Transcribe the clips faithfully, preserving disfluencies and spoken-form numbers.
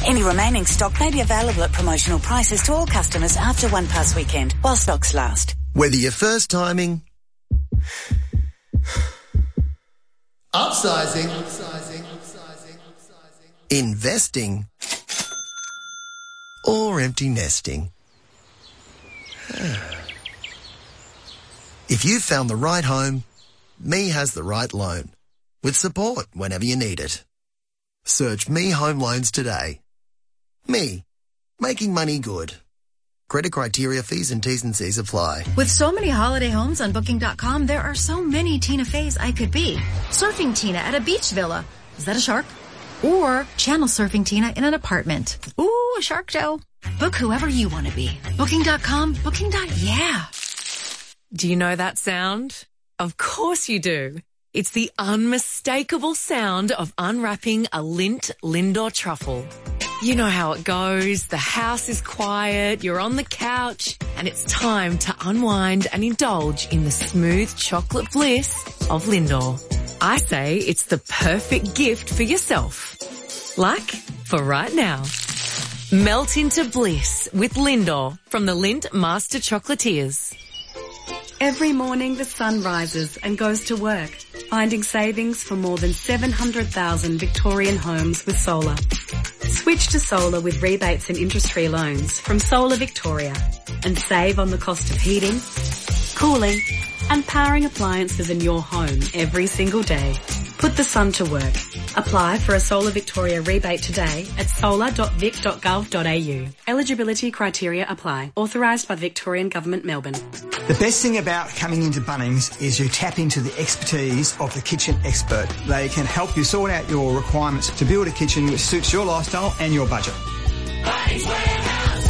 Any remaining stock may be available at promotional prices to all customers after One Pass weekend, while stocks last. Whether you're first timing, upsizing, upsizing, upsizing, upsizing, investing, or empty nesting. If you've found the right home, Me has the right loan, with support whenever you need it. Search Me Home Loans today. Me, making money good. Credit criteria, fees and T's and C's apply. With so many holiday homes on Booking dot com, there are so many Tina Feys I could be. Surfing Tina at a beach villa. Is that a shark? Or channel surfing Tina in an apartment. Ooh, a shark show. Book whoever you want to be. Booking dot com, Booking. Yeah. Do you know that sound? Of course you do. It's the unmistakable sound of unwrapping a Lindt Lindor truffle. You know how it goes. The house is quiet, you're on the couch, and it's time to unwind and indulge in the smooth chocolate bliss of Lindor. I say it's the perfect gift for yourself. Like for right now. Melt into bliss with Lindor from the Lindt Master Chocolatiers. Every morning the sun rises and goes to work, finding savings for more than seven hundred thousand Victorian homes with solar. Switch to solar with rebates and interest-free loans from Solar Victoria and save on the cost of heating, cooling and powering appliances in your home every single day. Put the sun to work. Apply for a Solar Victoria rebate today at solar dot vic dot gov dot a u. Eligibility criteria apply. Authorised by the Victorian Government, Melbourne. The best thing about coming into Bunnings is you tap into the expertise of the kitchen expert. They can help you sort out your requirements to build a kitchen which suits your lifestyle and your budget. Bunnings Warehouse.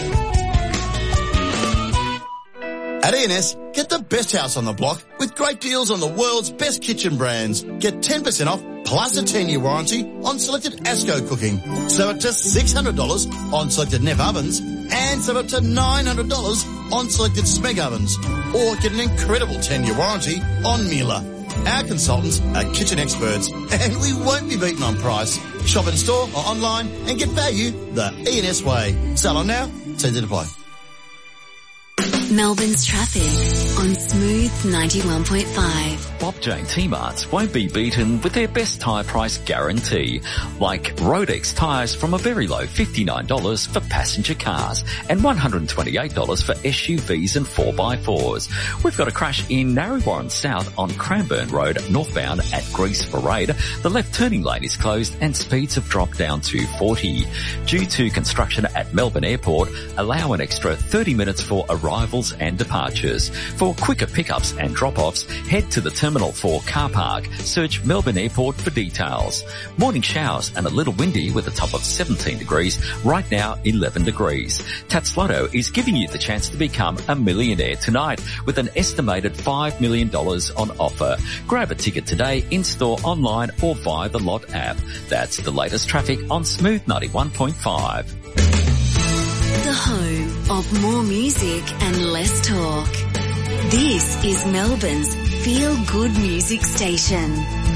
At E and S, get the best house on the block with great deals on the world's best kitchen brands. Get ten percent off plus a ten-year warranty on selected Asco cooking. So up to six hundred dollars on selected Neff ovens and so up to nine hundred dollars on selected Smeg ovens. Or get an incredible ten-year warranty on Miele. Our consultants are kitchen experts and we won't be beaten on price. Shop in store or online and get value the E and S way. Sell on now, T's and apply. Melbourne's traffic on Smooth ninety-one point five. Bob Jane T-Marts won't be beaten with their best tyre price guarantee, like Rodex tyres from a very low fifty-nine dollars for passenger cars and one hundred twenty-eight dollars for S U Vs and four by fours. We've got a crash in Narre South on Cranbourne Road, northbound at Grease Parade. The left turning lane is closed and speeds have dropped down to forty. Due to construction at Melbourne Airport, allow an extra thirty minutes for arrivals and departures. For quicker pickups and drop-offs, head to the Terminal four car park. Search Melbourne Airport for details. Morning showers and a little windy with a top of seventeen degrees. Right now, eleven degrees. Tats Lotto is giving you the chance to become a millionaire tonight with an estimated five million dollars on offer. Grab a ticket today in-store, online or via the Lot app. That's the latest traffic on Smooth ninety-one point five. The home of more music and less talk. This is Melbourne's feel-good music station.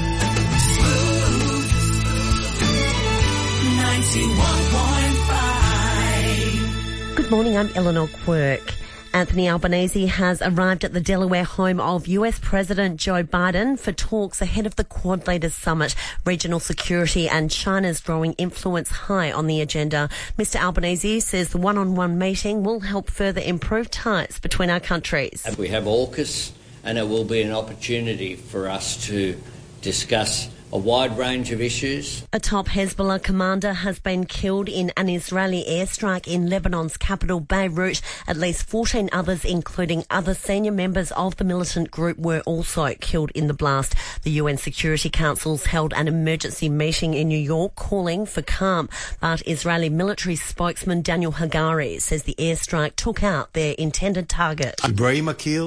ninety-one point five. Good morning, I'm Eleanor Quirk. Anthony Albanese has arrived at the Delaware home of U S President Joe Biden for talks ahead of the Quad Leaders Summit. Regional security and China's growing influence high on the agenda. Mister Albanese says the one-on-one meeting will help further improve ties between our countries. We have AUKUS, and it will be an opportunity for us to discuss a wide range of issues. A top Hezbollah commander has been killed in an Israeli airstrike in Lebanon's capital, Beirut. At least fourteen others, including other senior members of the militant group, were also killed in the blast. The U N Security Council's held an emergency meeting in New York calling for calm, but Israeli military spokesman Daniel Hagari says the airstrike took out their intended target. Ibrahim Akil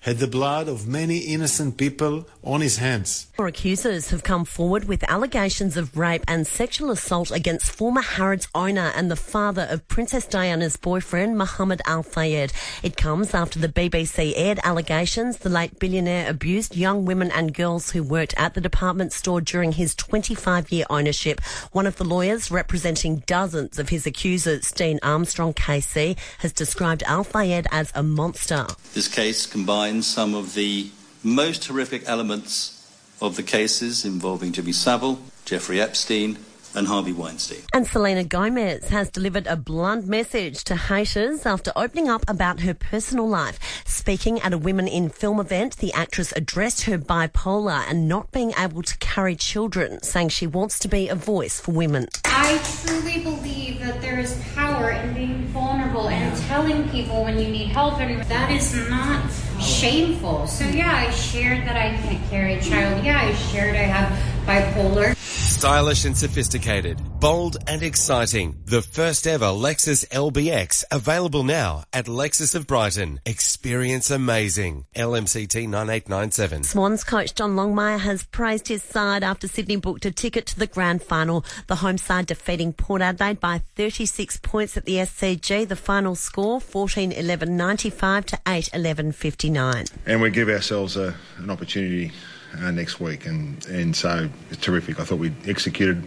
had the blood of many innocent people on his hands. Four accusers have come forward with allegations of rape and sexual assault against former Harrods owner and the father of Princess Diana's boyfriend, Mohammed Al Fayed. It comes after the B B C aired allegations the late billionaire abused young women and girls who worked at the department store during his twenty-five-year ownership. One of the lawyers representing dozens of his accusers, Dean Armstrong K C, has described Al Fayed as a monster. This case combines some of the most horrific elements of the cases involving Jimmy Savile, Jeffrey Epstein and Harvey Weinstein. And Selena Gomez has delivered a blunt message to haters after opening up about her personal life. Speaking at a Women in Film event, the actress addressed her bipolar and not being able to carry children, saying she wants to be a voice for women. I truly believe that there is power in being vulnerable and telling people when you need help. And that is not shameful. So yeah, I shared that I can't carry a child. Yeah, I shared I have bipolar. Stylish and sophisticated, bold and exciting. The first ever Lexus L B X available now at Lexus of Brighton. Experience amazing. L M C T nine eight nine seven. Swans coach John Longmire has praised his side after Sydney booked a ticket to the grand final. The home side defeating Port Adelaide by thirty-six points at the S C G. The final score fourteen eleven ninety-five to eight eleven fifty-nine. And we give ourselves a, an opportunity Uh, next week, and and so it's terrific. I thought we executed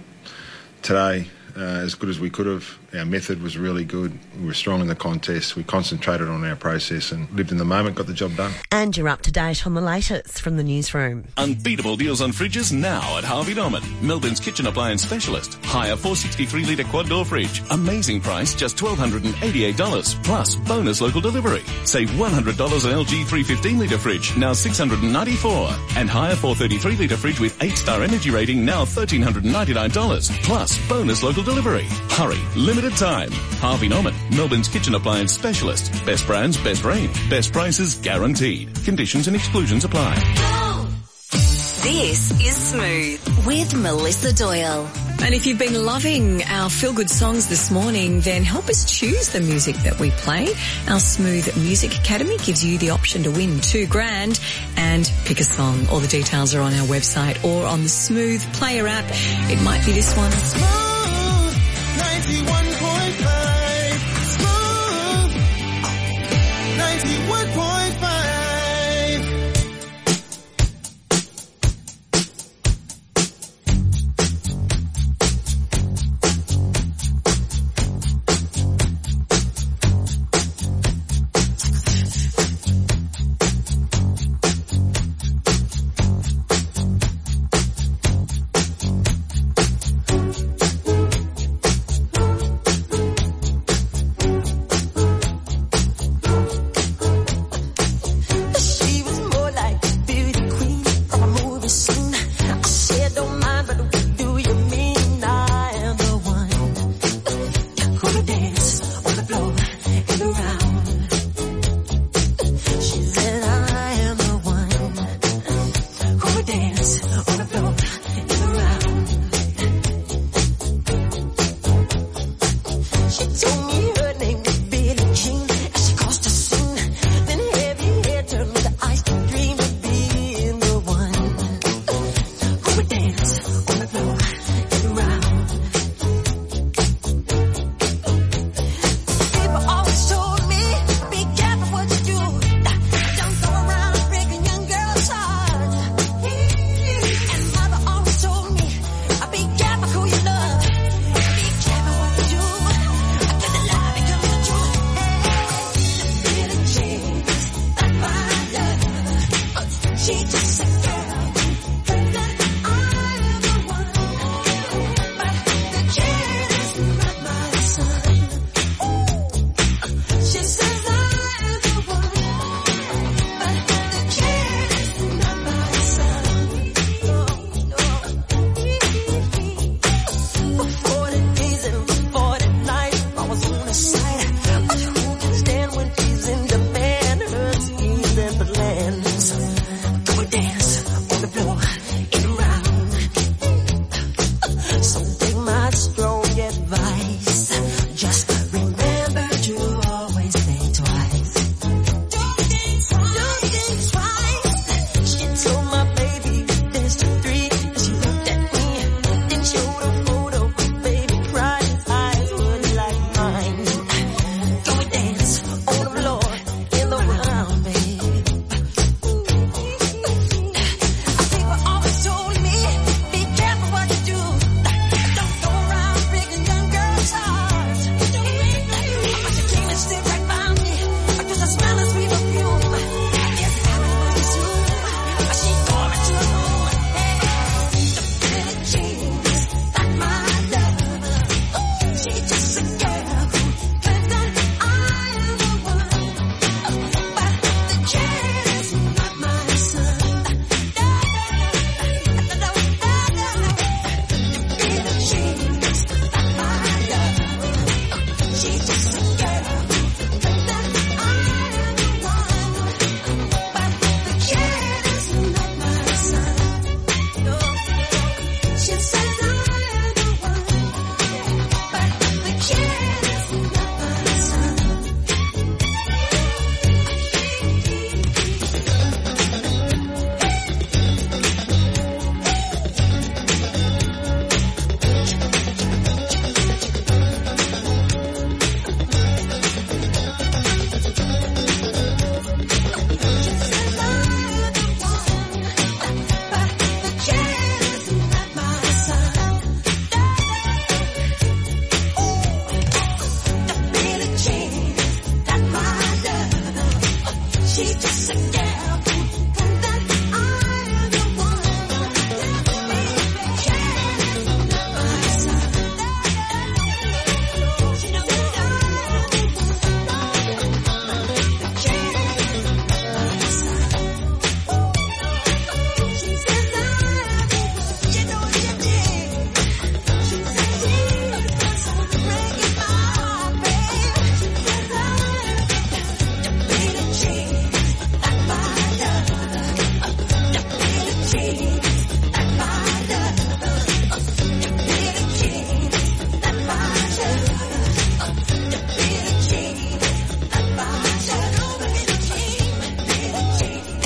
today uh, as good as we could have. Our method was really good. We were strong in the contest. We concentrated on our process and lived in the moment, got the job done. And you're up to date on the latest from the newsroom. Unbeatable deals on fridges now at Harvey Norman, Melbourne's kitchen appliance specialist. Hire four sixty-three litre quad door fridge. Amazing price, just one thousand two hundred eighty-eight dollars. Plus bonus local delivery. Save one hundred dollars on L G three fifteen litre fridge, now six hundred ninety-four dollars. And hire four thirty-three litre fridge with eight star energy rating, now one thousand three hundred ninety-nine dollars. Plus bonus local delivery. Hurry, limited time. Harvey Norman, Melbourne's kitchen appliance specialist. Best brands, best range, best prices guaranteed. Conditions and exclusions apply. This is Smooth with Melissa Doyle. And if you've been loving our feel-good songs this morning, then help us choose the music that we play. Our Smooth Music Academy gives you the option to win two grand and pick a song. All the details are on our website or on the Smooth Player app. It might be this one. Smooth ninety-one point five. Smooth ninety-one point five.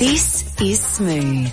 This is Smooth.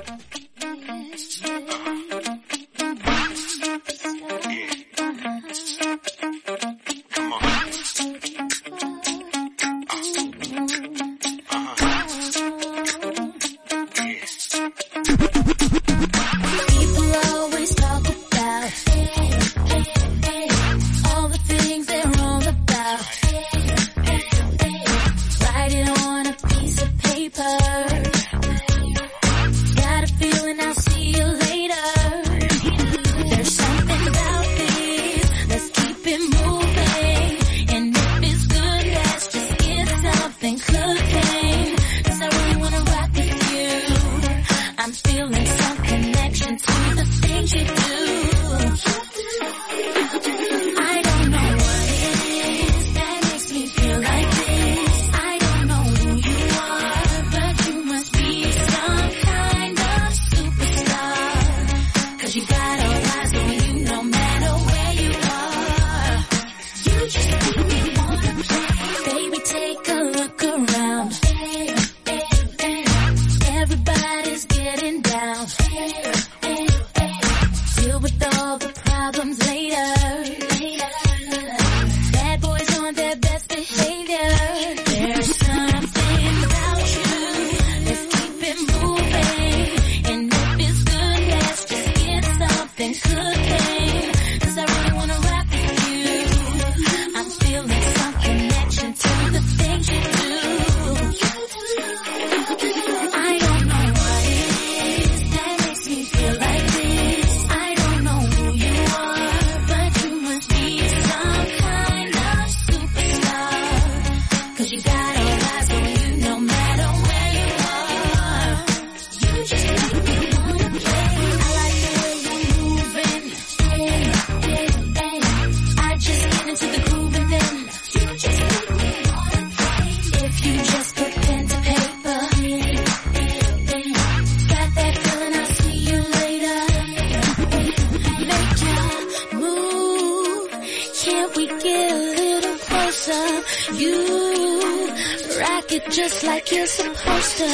Just like you're supposed to.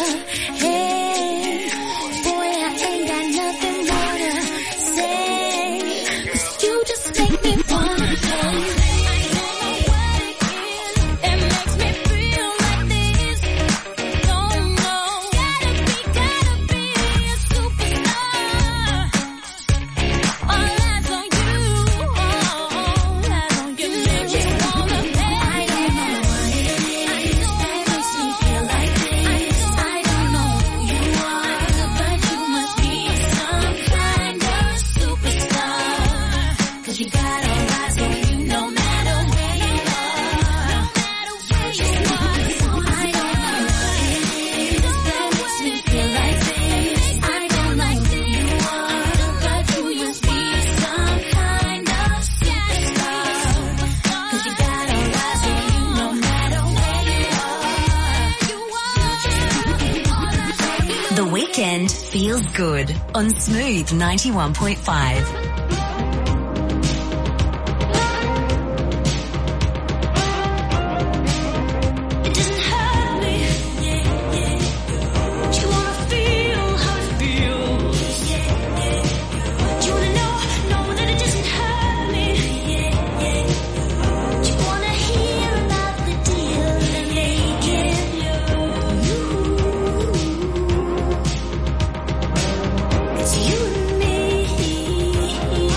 Hey, boy, I ain't got nothing more to say, 'cause you just make me wanna play. Feels good on Smooth ninety-one point five. You and me.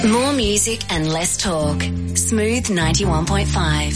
More music and less talk. Smooth ninety-one point five.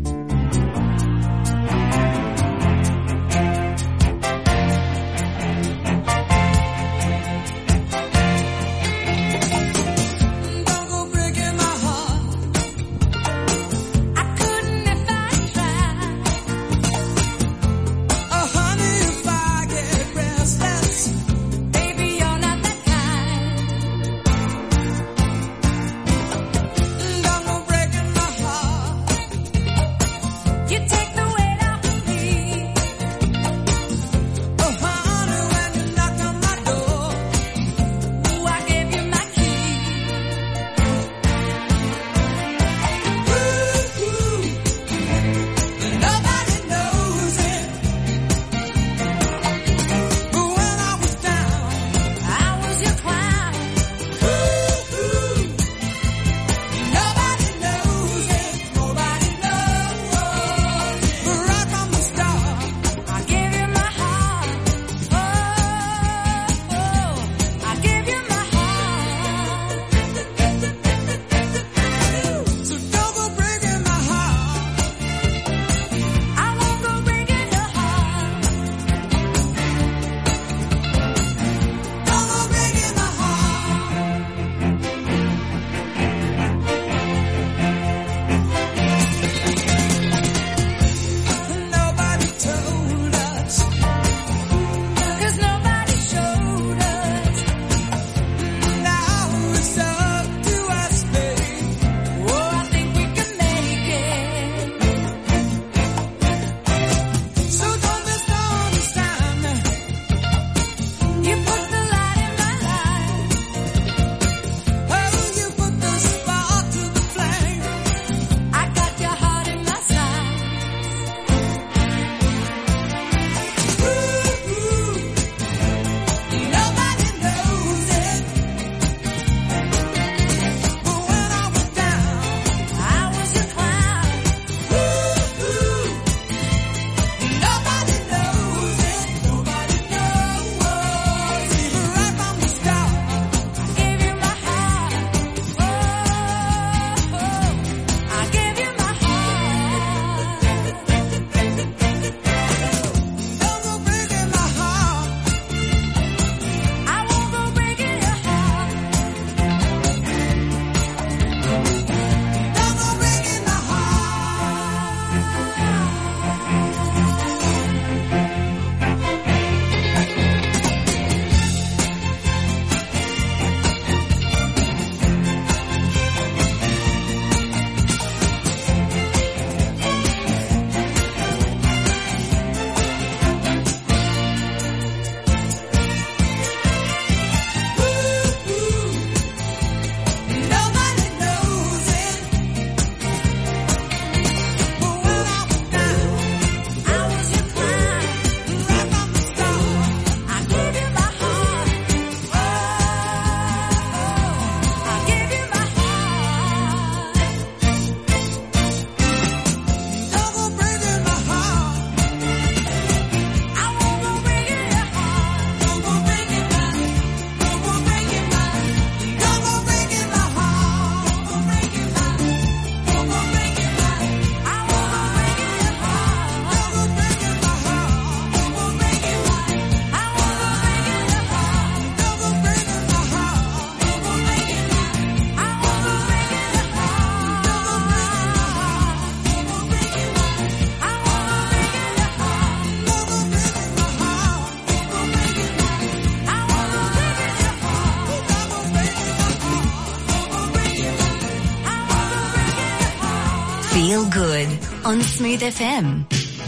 Feel good on Smooth F M.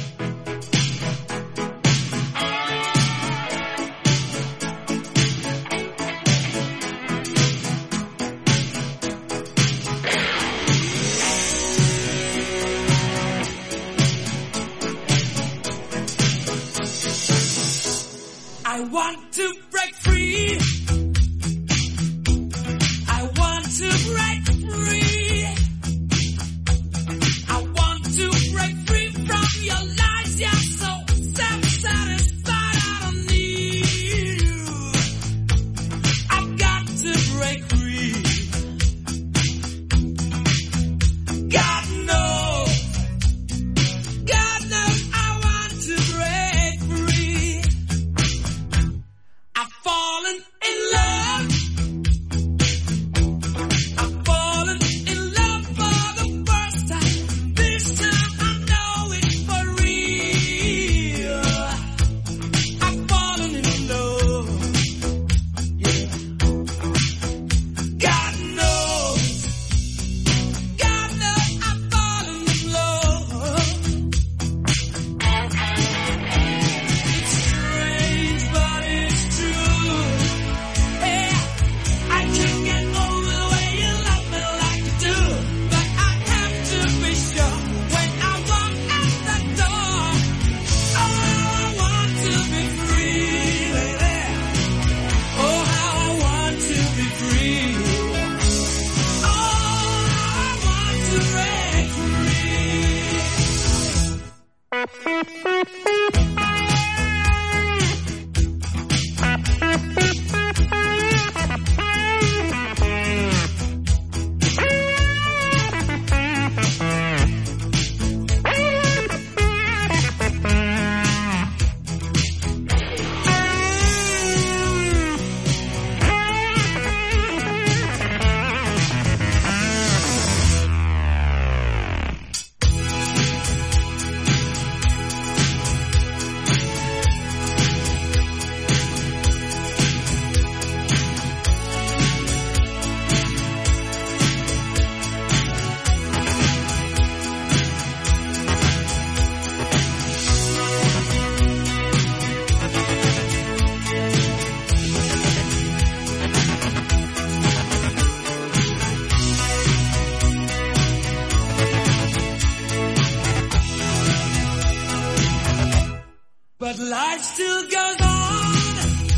I want to break free. I want to break free. I want to break free from your lies. You're so self-satisfied. I don't need you. I've got to break free. But life still goes on.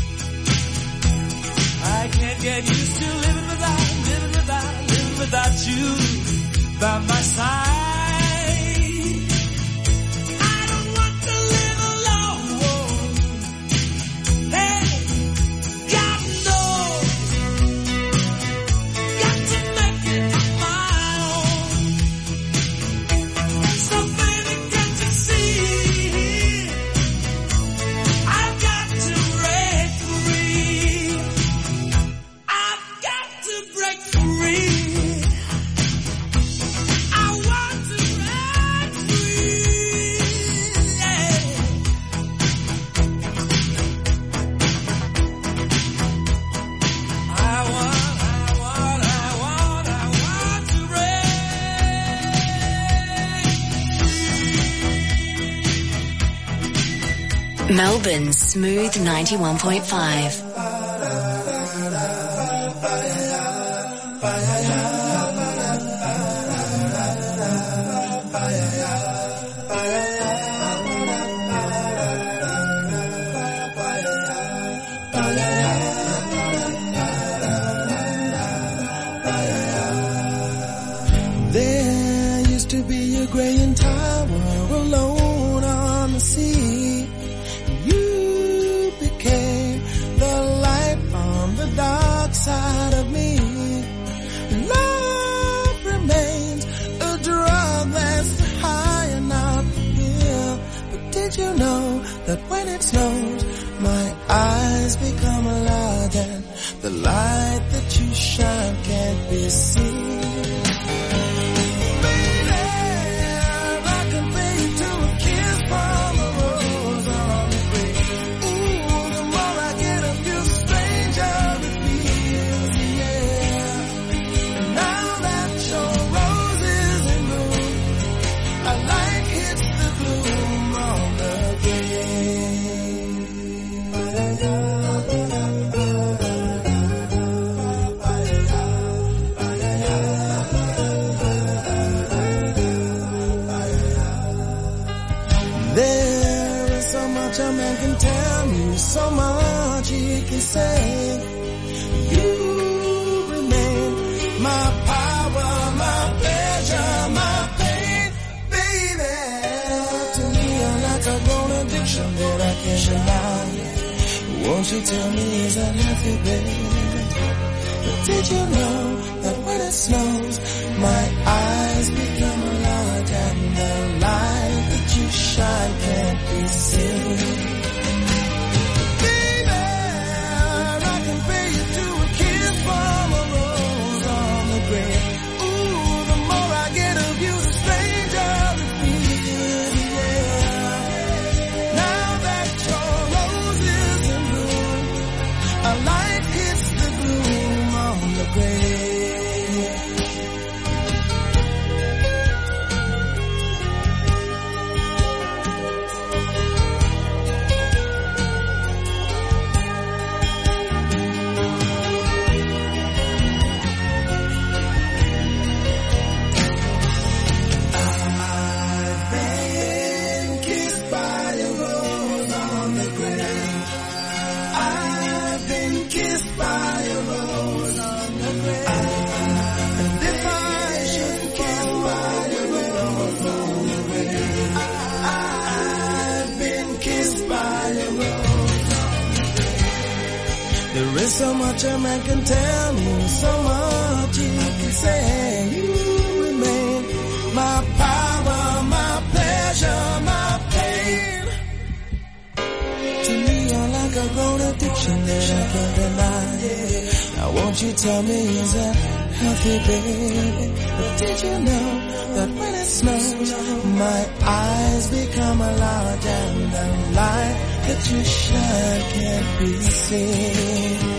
I can't get used to living without, living without, living without you by my side. I don't want to live alone. Hey, God knows, got to make it on my own. So baby, can't you see? Melbourne's Smooth ninety-one point five. There used to be a graying tower alone on the sea. You became the light on the dark side of me. Love remains a drug that's high and not here. But did you know that when it snows, my eyes become large and the light that you shine can't be seen? A man can tell me so much he can say. You remain my power, my pleasure, my pain, baby. To me you're like a grown addiction that I can't deny. Won't you tell me is that happy, baby? But did you know that when it snows, my eyes become large and the light that you shine can't be seen? There is so much a man can tell me, so much he can say. You remain my power, my pleasure, my pain. To me, you're like a grown addiction that I can't deny. Now won't you tell me, is that healthy, baby? But did you know that when it snows, my eyes become a large and the light that you shine can't be seen?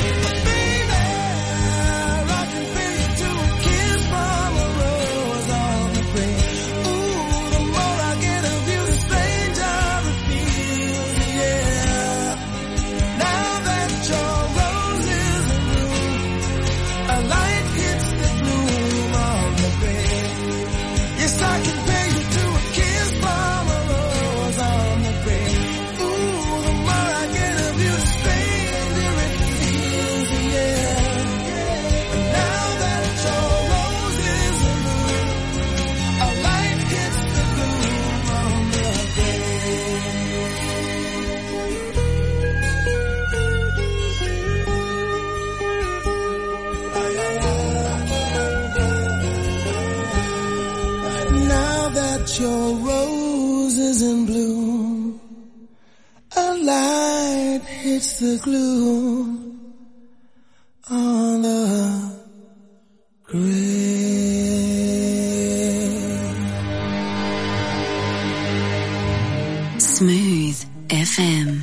Your rose is in bloom, a light hits the gloom on the grave. Smooth F M.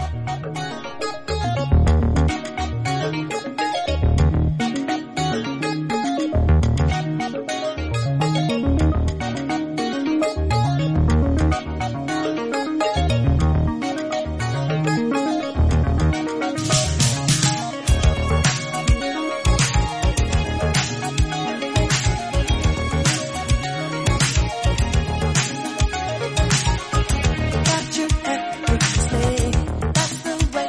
Got you at the stay. That's the way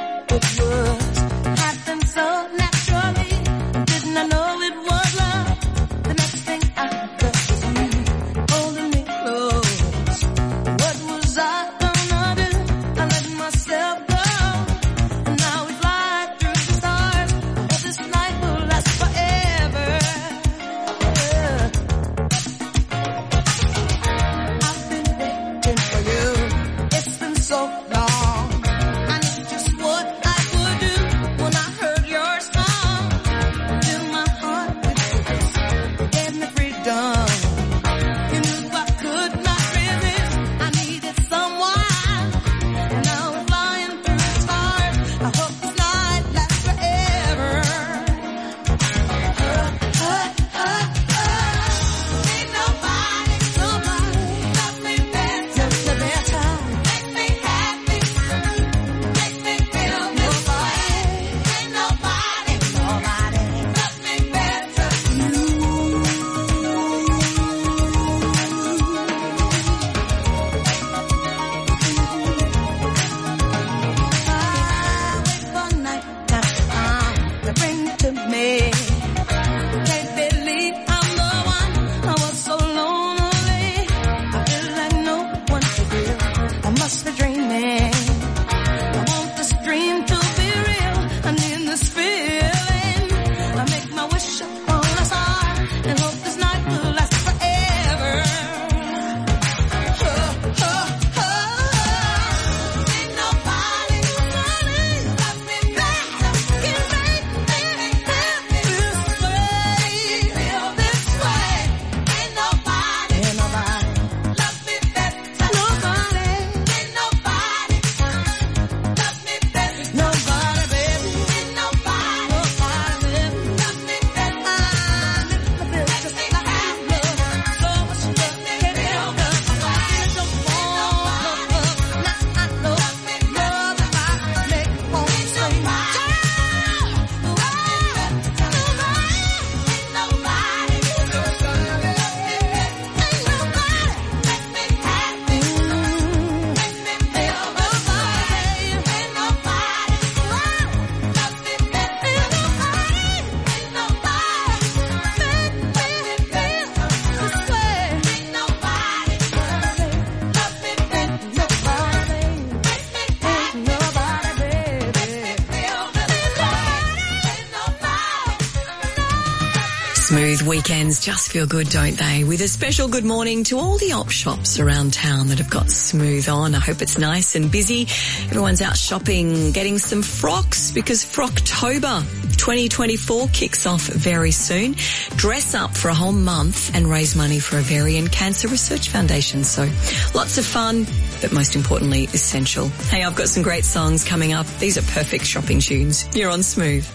Smooth weekends just feel good, don't they? With a special good morning to all the op shops around town that have got Smooth on. I hope it's nice and busy. Everyone's out shopping, getting some frocks because Frocktober twenty twenty-four kicks off very soon. Dress up for a whole month and raise money for Ovarian Cancer Research Foundation. So lots of fun, but most importantly, essential. Hey, I've got some great songs coming up. These are perfect shopping tunes. You're on Smooth.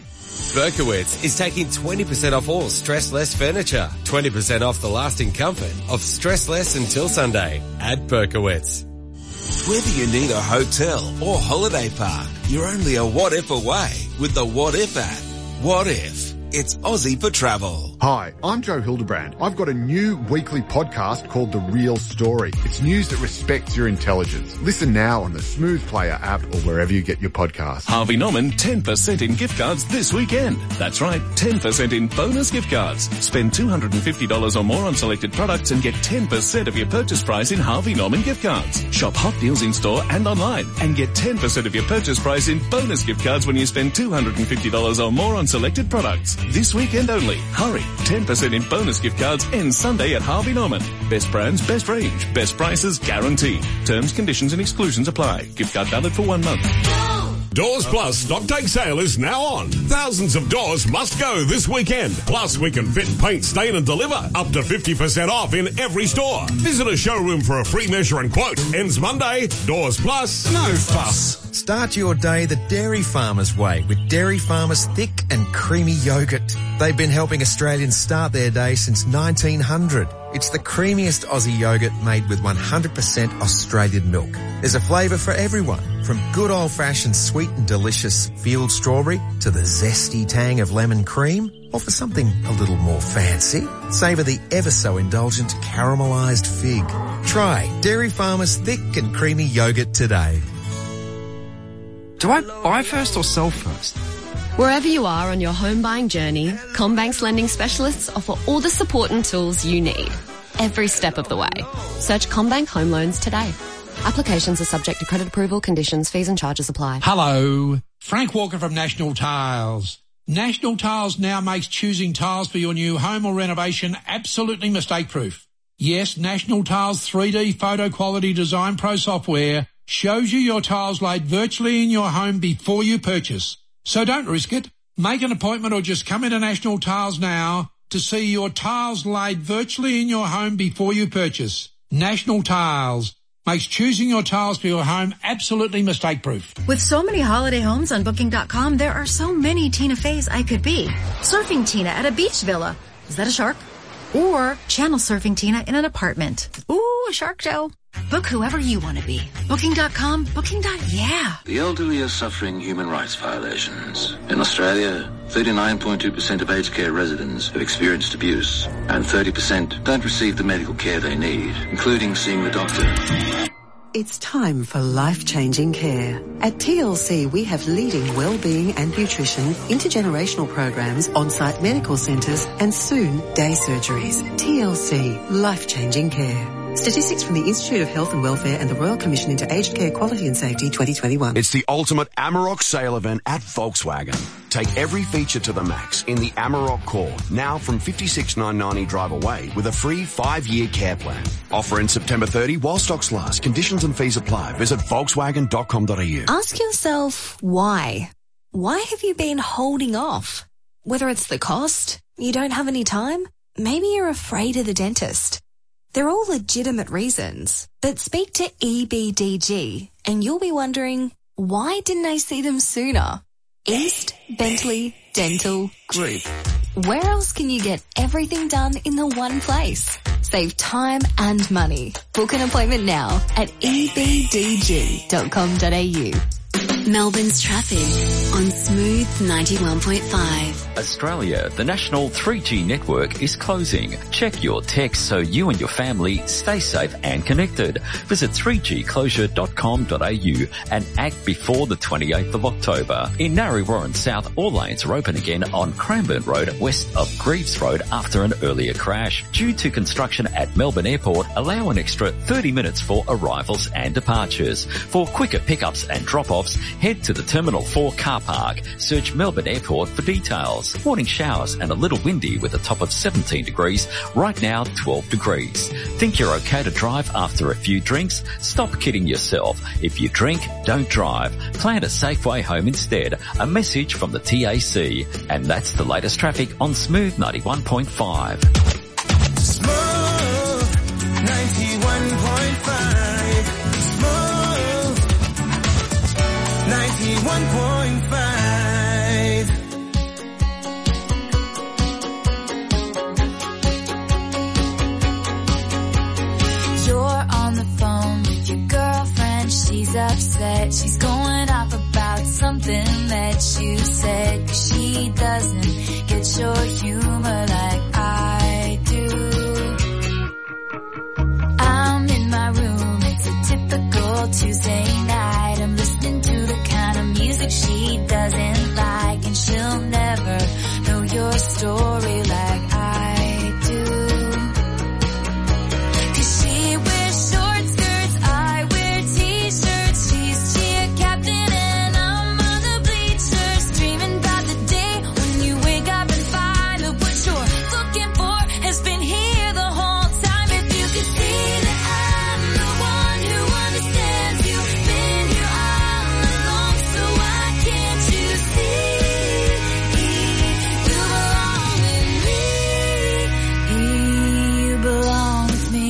Berkowitz is taking twenty percent off all Stressless furniture. twenty percent off the lasting comfort of Stressless until Sunday at Berkowitz. Whether you need a hotel or holiday park, you're only a what if away with the What If app. What if? It's Aussie for travel. Hi, I'm Joe Hildebrand. I've got a new weekly podcast called The Real Story. It's news that respects your intelligence. Listen now on the Smooth Player app or wherever you get your podcasts. Harvey Norman, ten percent in gift cards this weekend. That's right, ten percent in bonus gift cards. Spend two hundred fifty dollars or more on selected products and get ten percent of your purchase price in Harvey Norman gift cards. Shop hot deals in store and online and get ten percent of your purchase price in bonus gift cards when you spend two hundred fifty dollars or more on selected products. This weekend only. Hurry. ten percent in bonus gift cards ends Sunday at Harvey Norman. Best brands, best range, best prices guaranteed. Terms, conditions and exclusions apply. Gift card valid for one month. Doors Plus stock take sale is now on. Thousands of doors must go this weekend. Plus, we can fit, paint, stain and deliver up to fifty percent off in every store. Visit a showroom for a free measure and quote. Ends Monday. Doors Plus, no fuss. Start your day the Dairy Farmers way with Dairy Farmers thick and creamy yogurt. They've been helping Australians start their day since nineteen hundred. It's the creamiest Aussie yogurt made with one hundred percent Australian milk. There's a flavour for everyone, from good old-fashioned sweet and delicious field strawberry to the zesty tang of lemon cream, or for something a little more fancy, savour the ever-so-indulgent caramelised fig. Try Dairy Farmers thick and creamy yogurt today. Do I buy first or sell first? Wherever you are on your home buying journey, CommBank's lending specialists offer all the support and tools you need, every step of the way. Search CommBank Home Loans today. Applications are subject to credit approval, conditions, fees and charges apply. Hello, Frank Walker from National Tiles. National Tiles now makes choosing tiles for your new home or renovation absolutely mistake-proof. Yes, National Tiles three D Photo Quality Design Pro software shows you your tiles laid virtually in your home before you purchase. So don't risk it. Make an appointment or just come into National Tiles now to see your tiles laid virtually in your home before you purchase. National Tiles makes choosing your tiles for your home absolutely mistake-proof. With so many holiday homes on Booking dot com, there are so many Tina Feys I could be. Surfing Tina at a beach villa. Is that a shark? Or channel surfing Tina in an apartment. Ooh, a shark show. Book whoever you want to be. Booking dot com, Booking. Yeah. The elderly are suffering human rights violations. In Australia, thirty-nine point two percent of aged care residents have experienced abuse, and thirty percent don't receive the medical care they need, including seeing the doctor. It's time for life-changing care. At T L C, we have leading well-being and nutrition, intergenerational programs, on-site medical centres, and soon, day surgeries. T L C, life-changing care. Statistics from the Institute of Health and Welfare and the Royal Commission into Aged Care Quality and Safety twenty twenty-one. It's the ultimate Amarok sale event at Volkswagen. Take every feature to the max in the Amarok Core, now from fifty-six thousand nine hundred ninety drive away with a free five-year care plan. Offer in September thirtieth while stocks last. Conditions and fees apply. Visit volkswagen dot com dot a u. Ask yourself why. Why have you been holding off? Whether it's the cost, you don't have any time, maybe you're afraid of the dentist. They're all legitimate reasons, but speak to E B D G and you'll be wondering, why didn't I see them sooner? East Bentley Dental Group. Where else can you get everything done in the one place? Save time and money. Book an appointment now at e b d g dot com dot a u. Melbourne's traffic on Smooth ninety-one point five. Australia, the national three G network is closing. Check your text so you and your family stay safe and connected. Visit three g closure dot com dot a u and act before the twenty-eighth of October. In Narre Warren South, all lanes are open again on Cranbourne Road west of Greaves Road after an earlier crash. Due to construction at Melbourne Airport, allow an extra thirty minutes for arrivals and departures. For quicker pickups and drop-offs, Head to the Terminal four car park. Search Melbourne Airport for details. Morning showers and a little windy with a top of seventeen degrees. Right now, twelve degrees. Think you're okay to drive after a few drinks? Stop kidding yourself. If you drink, don't drive. Plan a safe way home instead. A message from the T A C. And that's the latest traffic on Smooth ninety-one point five. Smooth ninety-one point five. Smooth ninety-one point five. You're on the phone with your girlfriend. She's upset. She's going off about something that you said. 'Cause she doesn't get your humor like I do. I'm in my room. It's a typical Tuesday night. I'm listening to the kind of music she doesn't like. And she'll never know your story like I do. 'Cause she wears short skirts, I wear t-shirts. She's cheer captain and I'm on the bleachers, dreaming about the day when you wake up and find that what you're looking for has been here the whole time. If you could see that I'm the one who understands you, been here all along, so why can't you see you belong with me? You belong with me.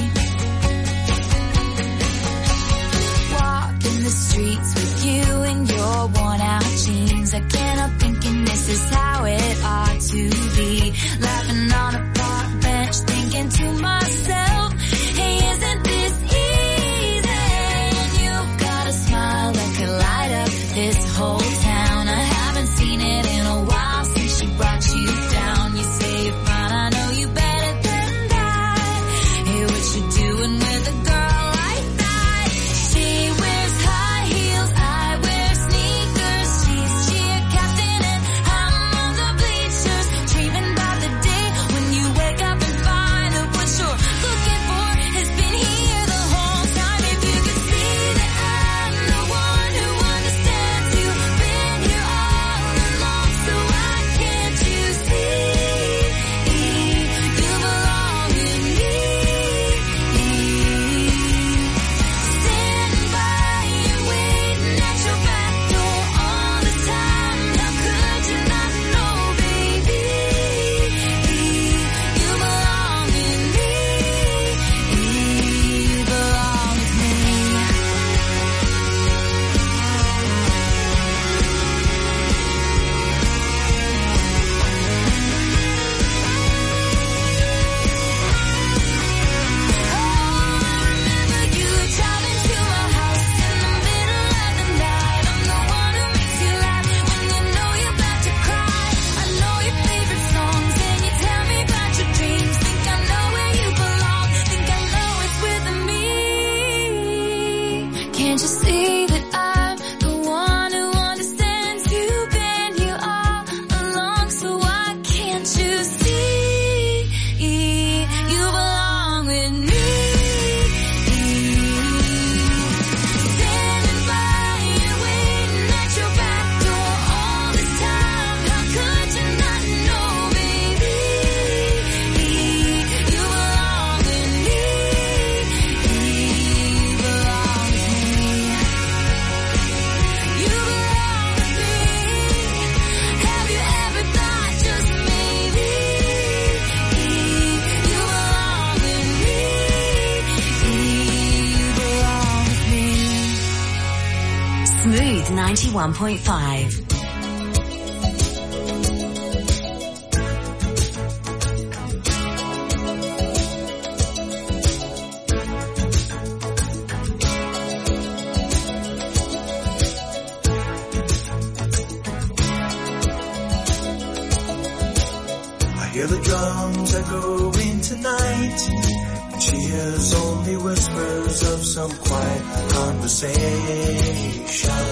Walking the streets with you in your worn out jeans. I can't help thinking this is how it ought to be. Laughing on a park bench, thinking to myself, hey, isn't this easy? And you've got a smile that could light up this whole town. I haven't seen it in a while since she brought you down. You say you're fine, I know you better than that. Hey, what you doing with a girl like that? She wears high heels, I wear sneakers. She's cheer captain and I'm on the bleachers, dreaming about the day when you wake up and find that what you're looking for has been here the whole time. If you could see that I'm the one who understands you, been here all along, so why can't you see you belong with me? Standing by you, waiting at your back door all the time. How could you not know, baby? You belong with me. You belong with me. Remember you driving to my house in the middle of the night. I'm the one who makes you laugh when you know you're about to cry. I know your favorite songs and you tell me about your dreams. Think I know where you belong. Think I know it's with me. Can't you see that I'm the one who understands you? Been here all along, so why can't you see you belong with me? Standing by you, waiting at your back door all the time. How could you not know, baby? You belong with me. You belong with me. You belong with me. Have you ever thought just maybe you belong with me? You belong with me. Smooth ninety-one point five. I hear the drums echoing tonight. She hears only whispers of some quiet conversation.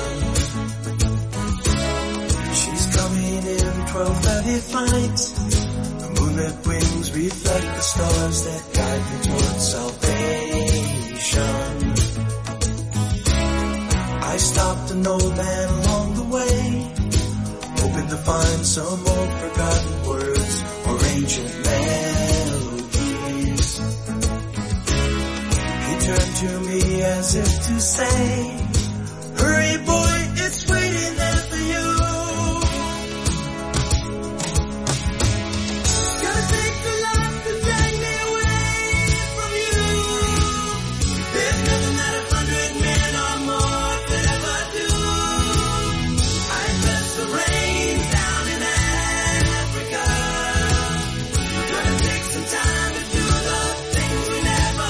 She's coming in twelve thirty flight. The moonlit wings reflect the stars that guide me towards salvation. I I stopped an old man along the way, hoping to find some old forgotten words or ancient melodies. He turned to me as if to say, hurry boy, it's waiting there for you. Gonna take the life to drag me away from you. There's nothing that a hundred men or more could ever do. I bless the rain down in Africa. Gonna take some time to do the things we never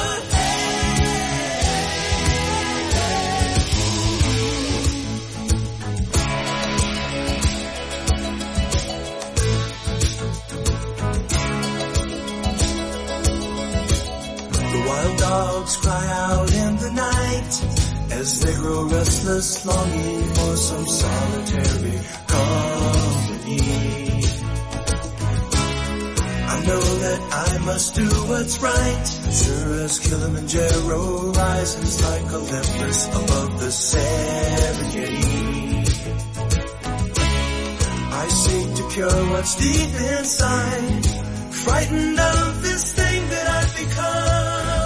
Wild dogs cry out in the night as they grow restless, longing for some solitary company. I know that I must do what's right, sure as Kilimanjaro rises like Olympus above the Serengeti. I seek to cure what's deep inside, frightened of this thing that I've become.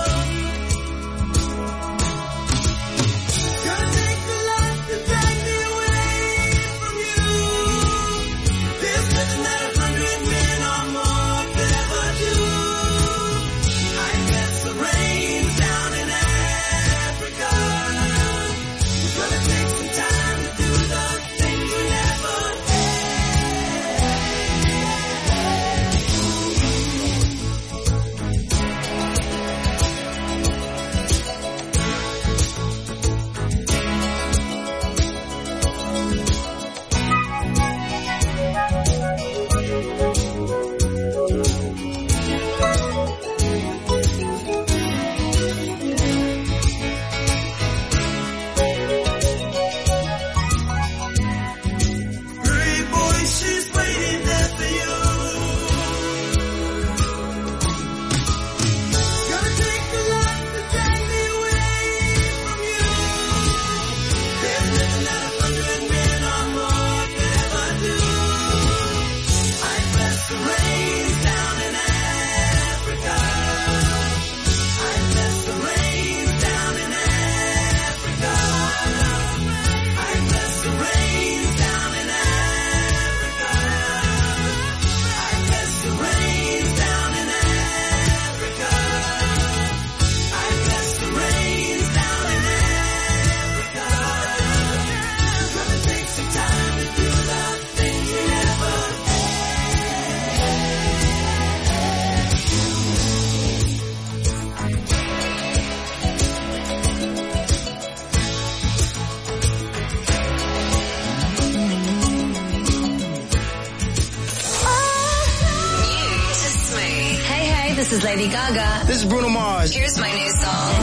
This is Lady Gaga. This is Bruno Mars. Here's my new song.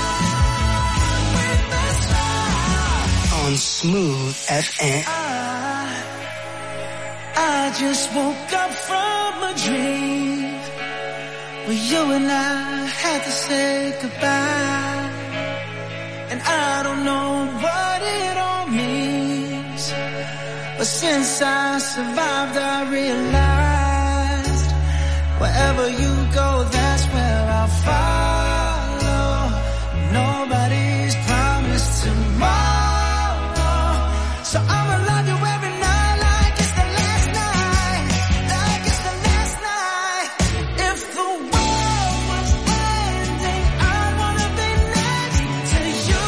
On Smooth F M. I, I just woke up from a dream where you and I had to say goodbye. And I don't know what it all means, but since I survived I realized wherever you go, that's where I'll follow. Nobody's promised tomorrow, so I'ma love you every night like it's the last night, like it's the last night. If the world was ending, I wanna be next to you.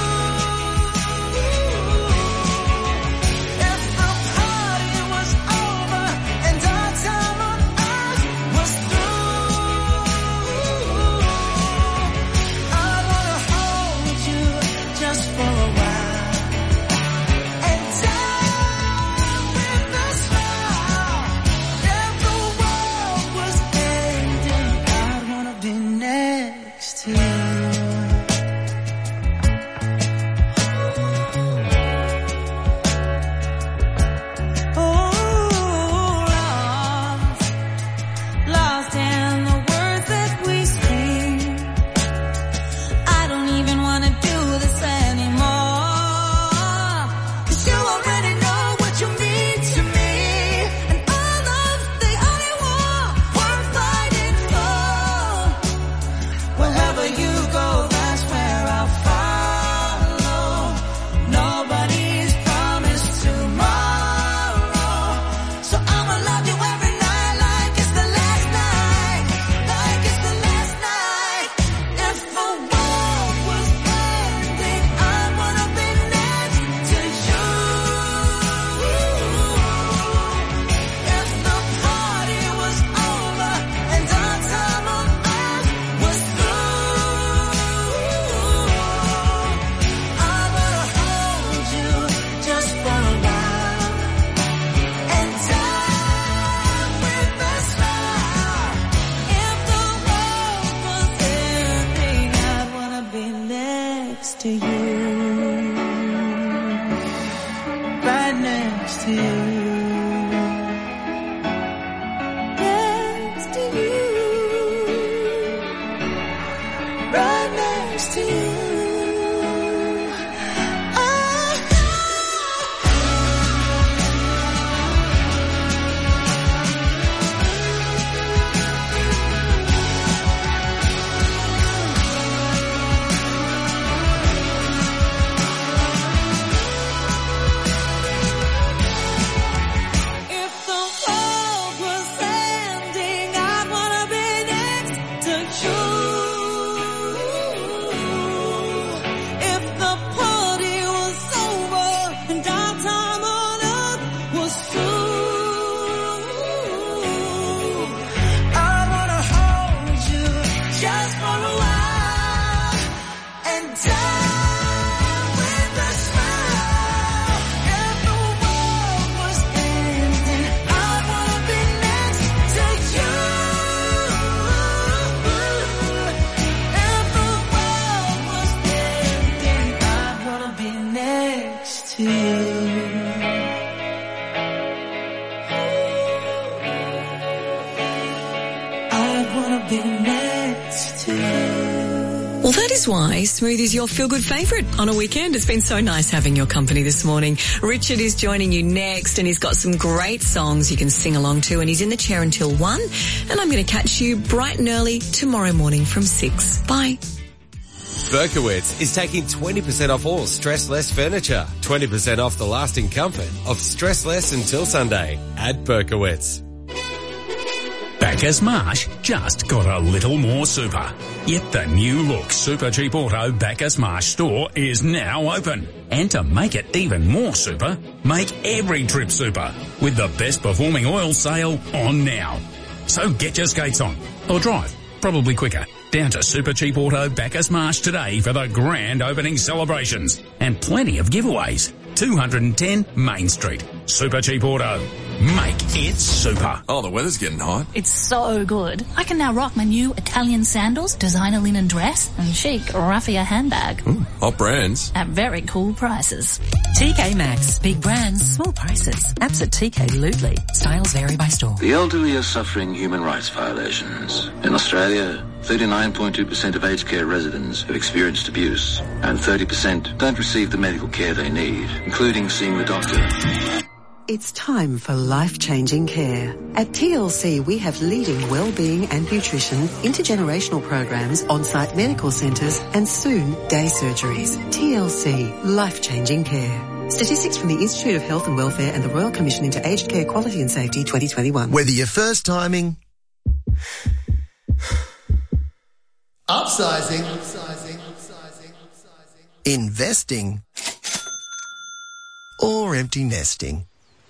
If the party was over and our time on earth was through, next to you. Next to you. Right next to you. Well, that is why Smooth is your feel-good favourite on a weekend. It's been so nice having your company this morning. Richard is joining you next, and he's got some great songs you can sing along to, and he's in the chair until one. And I'm going to catch you bright and early tomorrow morning from six. Bye. Berkowitz is taking twenty percent off all Stress Less furniture. twenty percent off the lasting comfort of Stress Less until Sunday at Berkowitz. Bacchus Marsh just got a little more super. Yet the new look Super Cheap Auto Bacchus Marsh store is now open. And to make it even more super, make every trip super with the best performing oil sale on now. So get your skates on or drive, probably quicker, down to Super Cheap Auto Bacchus Marsh today for the grand opening celebrations and plenty of giveaways. two hundred ten Main Street. Super Cheap Auto. Make it super. Oh, the weather's getting hot. It's so good. I can now rock my new Italian sandals, designer linen dress, and chic raffia handbag. Ooh, hot brands. At very cool prices. T K Maxx. Big brands, small prices. Apps at T K Lutely. Styles vary by store. The elderly are suffering human rights violations. In Australia, thirty-nine point two percent of aged care residents have experienced abuse, and thirty percent don't receive the medical care they need, including seeing the doctor. It's time for life-changing care. At T L C, we have leading well-being and nutrition, intergenerational programs, on-site medical centres, and soon, day surgeries. T L C, life-changing care. Statistics from the Institute of Health and Welfare and the Royal Commission into Aged Care Quality and Safety twenty twenty-one. Whether you're first timing, upsizing, upsizing, upsizing, upsizing, investing, or empty nesting.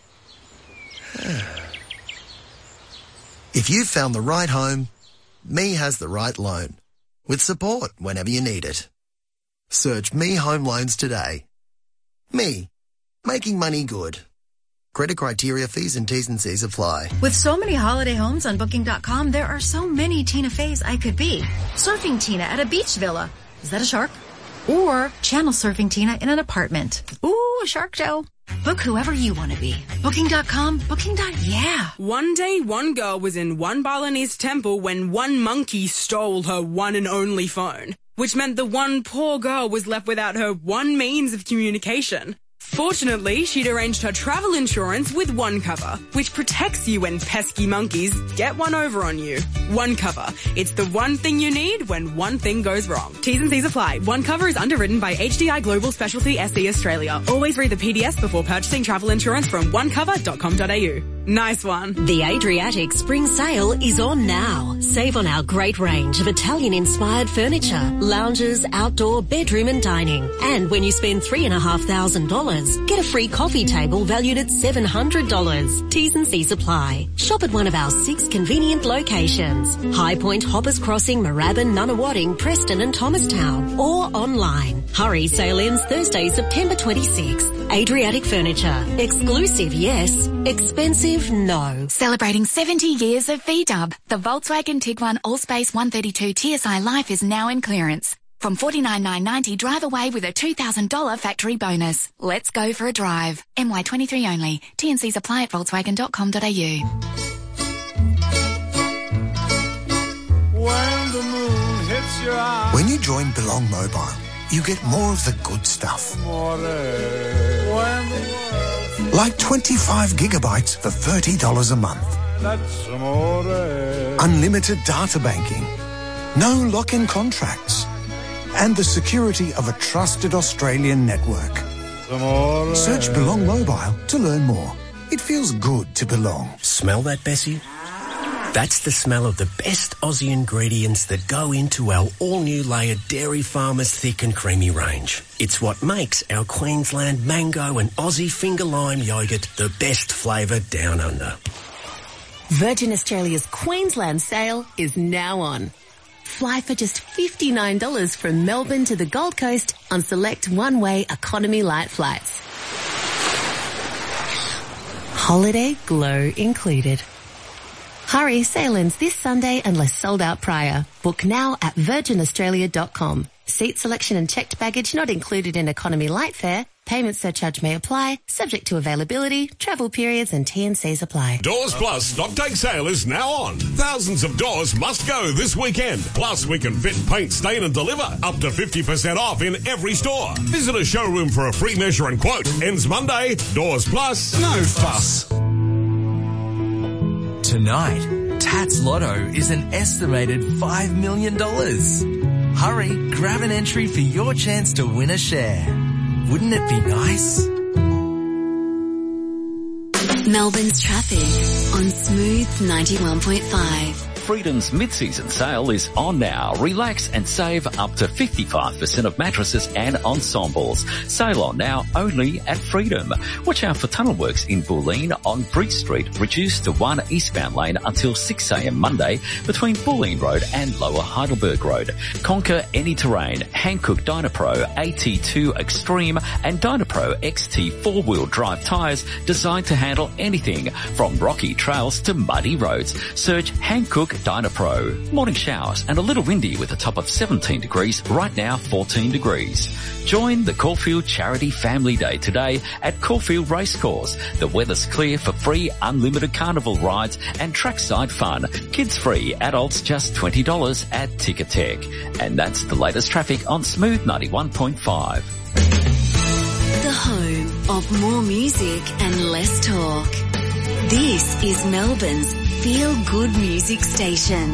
If you've found the right home, Me has the right loan, with support whenever you need it. Search Me Home Loans today. Me, making money good. Credit criteria, fees and T's and C's apply. With so many holiday homes on Booking dot com, there are so many Tina Feys I could be. Surfing Tina at a beach villa. Is that a shark? Or channel surfing Tina in an apartment. Ooh, a shark show. Book whoever you want to be. Booking dot com, Booking. Yeah. One day, one girl was in one Balinese temple when one monkey stole her one and only phone, which meant the one poor girl was left without her one means of communication. Fortunately, she'd arranged her travel insurance with OneCover, which protects you when pesky monkeys get one over on you. OneCover. It's the one thing you need when one thing goes wrong. T's and C's apply. OneCover is underwritten by H D I Global Specialty S E Australia. Always read the P D S before purchasing travel insurance from one cover dot com dot a u. Nice one. The Adriatic Spring Sale is on now. Save on our great range of Italian-inspired furniture, lounges, outdoor, bedroom and dining. And when you spend three and a half thousand dollars, get a free coffee table valued at seven hundred dollars. T's and C's apply. Shop at one of our six convenient locations. High Point, Hoppers Crossing, Moorabbin, Nunawading, Preston and Thomastown. Or online. Hurry, sale ends Thursday, September twenty-sixth. Adriatic Furniture. Exclusive, yes. Expensive, no. Celebrating seventy years of V-Dub. The Volkswagen Tiguan All-Space one thirty-two T S I Life is now in clearance. From forty-nine thousand nine hundred ninety dollars, drive away with a two thousand dollars factory bonus. Let's go for a drive. M Y twenty-three only. T and Cs apply at volkswagen dot com dot a u. When the moon hits your eyes. When you join Belong Mobile, you get more of the good stuff. Like twenty-five gigabytes for thirty dollars a month. That's amore. Unlimited data banking. No lock-in contracts. And the security of a trusted Australian network. Amore. Search Belong Mobile to learn more. It feels good to belong. Smell that, Bessie? That's the smell of the best Aussie ingredients that go into our all-new layered Dairy Farmers thick and creamy range. It's what makes our Queensland mango and Aussie finger lime yoghurt the best flavour down under. Virgin Australia's Queensland sale is now on. Fly for just fifty-nine dollars from Melbourne to the Gold Coast on select one-way economy light flights. Holiday glow included. Hurry, sale ends this Sunday unless sold out prior. Book now at virgin australia dot com. Seat selection and checked baggage not included in economy light fare. Payment surcharge may apply, subject to availability, travel periods and T and Cs apply. Doors Plus stock take sale is now on. Thousands of doors must go this weekend. Plus we can fit, paint, stain and deliver. Up to fifty percent off in every store. Visit a showroom for a free measure and quote. Ends Monday. Doors Plus. No fuss. Tonight, Tats Lotto is an estimated five million dollars. Hurry, grab an entry for your chance to win a share. Wouldn't it be nice? Melbourne's traffic on Smooth ninety-one point five. Freedom's mid-season sale is on now. Relax and save up to fifty-five percent of mattresses and ensembles. Sale on now only at Freedom. Watch out for tunnel works in Bulleen on Bridge Street, reduced to one eastbound lane until six a.m. Monday between Bulleen Road and Lower Heidelberg Road. Conquer any terrain. Hankook Dynapro A T two Extreme and Dynapro X T four-wheel drive tyres designed to handle anything from rocky trails to muddy roads. Search Hankook Dynapro. Morning showers and a little windy with a top of seventeen degrees, right now fourteen degrees. Join the Caulfield Charity Family Day today at Caulfield Racecourse. The weather's clear for free unlimited carnival rides and trackside fun. Kids free, adults just twenty dollars at Ticketek. And that's the latest traffic on Smooth ninety-one point five. The home of more music and less talk. This is Melbourne's Feel Good Music Station.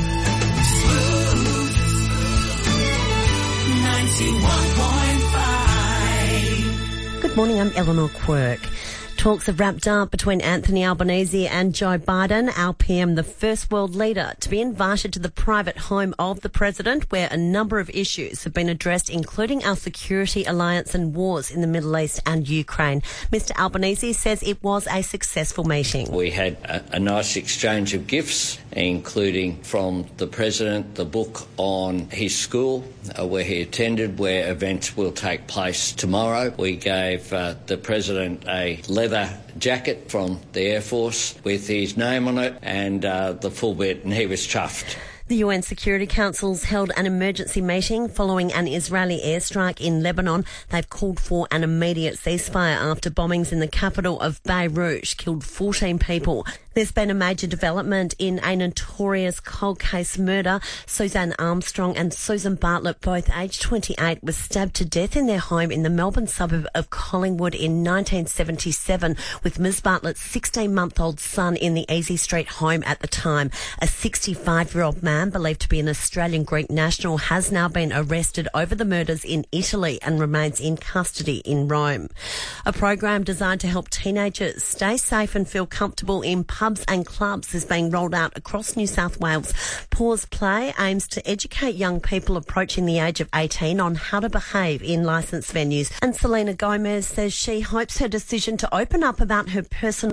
ninety-one point five. Good morning, I'm Eleanor Quirk. Talks have wrapped up between Anthony Albanese and Joe Biden, our P M, the first world leader to be invited to the private home of the president, where a number of issues have been addressed, including our security alliance and wars in the Middle East and Ukraine. Mister Albanese says it was a successful meeting. We had a, a nice exchange of gifts, including from the president the book on his school uh, where he attended, where events will take place tomorrow. We gave uh, the president a leather jacket from the Air Force with his name on it and uh, the full bit, and he was chuffed. The U N Security Council's held an emergency meeting following an Israeli airstrike in Lebanon. They've called for an immediate ceasefire after bombings in the capital of Beirut killed fourteen people. There's been a major development in a notorious cold case murder. Suzanne Armstrong and Susan Bartlett, both aged twenty-eight, were stabbed to death in their home in the Melbourne suburb of Collingwood in nineteen seventy-seven, with Miz Bartlett's sixteen-month-old son in the Easy Street home at the time. A sixty-five-year-old man, believed to be an Australian Greek national, has now been arrested over the murders in Italy and remains in custody in Rome. A program designed to help teenagers stay safe and feel comfortable in pubs and clubs is being rolled out across New South Wales. Pause Play aims to educate young people approaching the age of eighteen on how to behave in licensed venues. And Selena Gomez says she hopes her decision to open up about her personal